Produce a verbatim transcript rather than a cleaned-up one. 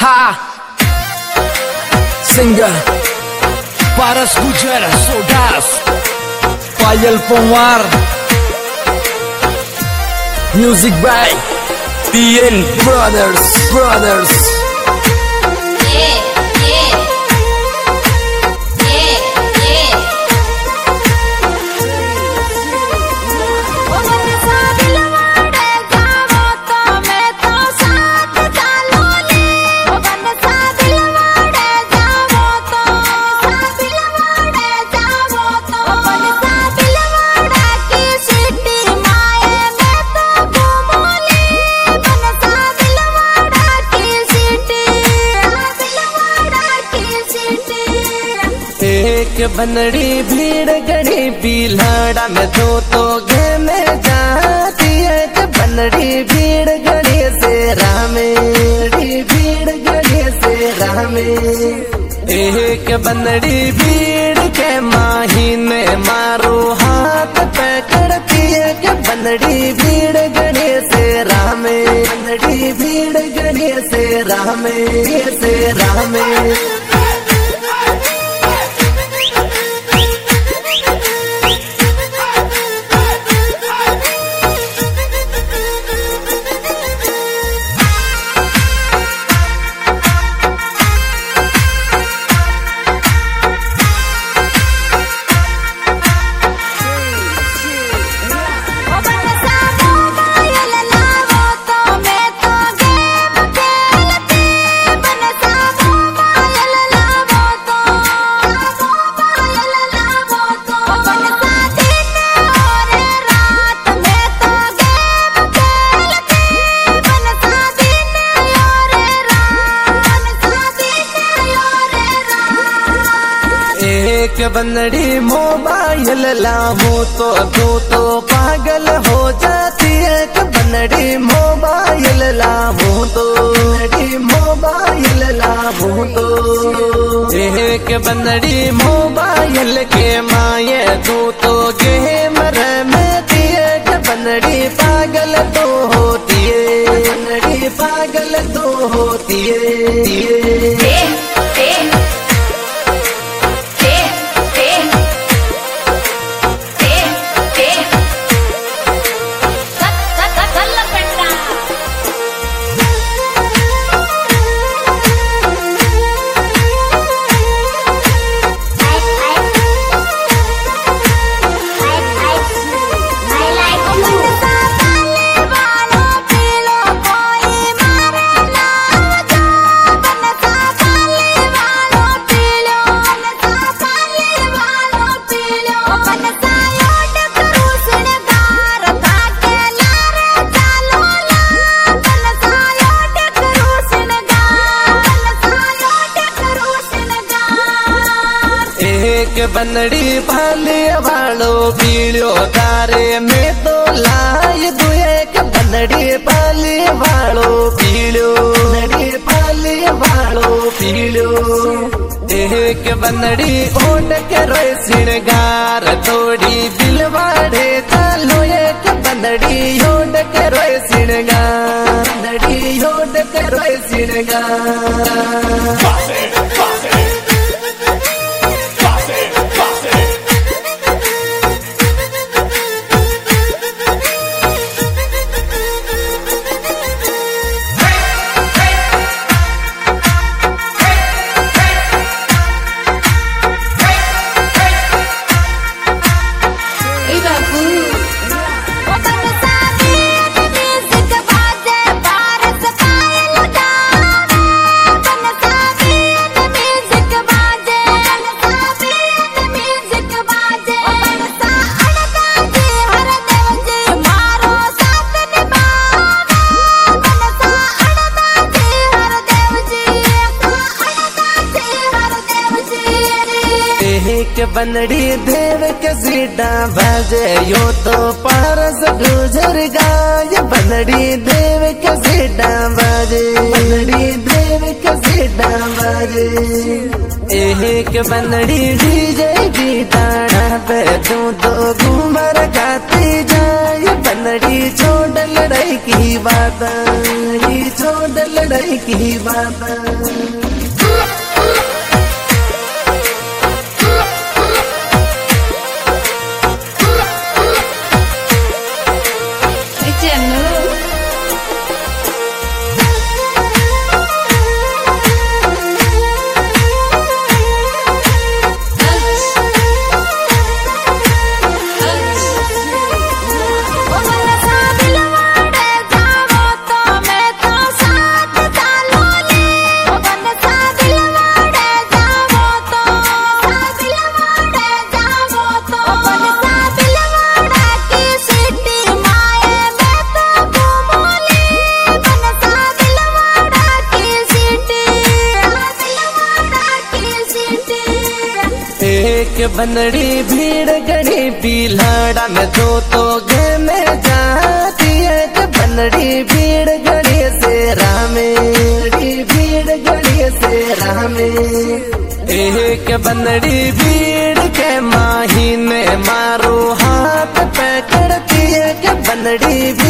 Ha! Singer Paras Gujar Sodas Payal Pomar Music by T N Brothers Brothers एक बनड़ी भीड़ गड़ी बिलाड़ा में दो तो घे में जाती एक बनड़ी भीड़ गड़ी से रामे भीड़ गड़ी से रामे एक बनड़ी भीड़ के माहीने मारो हाथ पकड़ती एक बनड़ी भीड़ गड़ी से रामे बनड़ी भीड़ गड़ी से रामे से रामे एक बनड़ी मोबाइल लाऊं तो तू तो पागल हो जाती है एक बनड़ी मोबाइल लाऊं तो बनड़ी मोबाइल लाऊं तो एक बनड़ी मोबाइल के माये तू तो गेमर में थी एक बनड़ी पागल तो होती है बनड़ी पागल तो होती है एक बनड़ी भाले वालो बीड़ो तारे में तो लाय दो एक बनड़ी भाले वालो बीड़ो बनड़ी भाले वालो बीड़ो एक बनड़ी ओट के रोए सिंगार तोड़ी दिलवाड़े चालो एक बनड़ी ओट के रोए सिंगार बनड़ी ओट के रोए सिंगार एक बनड़ी देव के सीटा बाजे यो तो पारस गुजर गाय बनड़ी देव के सीटा बाजे बनड़ी देव के सीटा बाजे एक बनड़ी डीजे गीताड़ा पे तू तो घूमर गाती जाए बनड़ी छोड़ लड़ाई की बात, ये छोड़ लड़ाई की बात। एक बनड़ी भीड़ गड़ी पीलाड़ा में दो तो घे में जाती है। एक बनड़ी भीड़ गड़ी से रामे, भीड़ गड़ी से रामे। एक बनड़ी भीड़ के माही ने मारो हाथ पकड़ती है। एक बनड़ी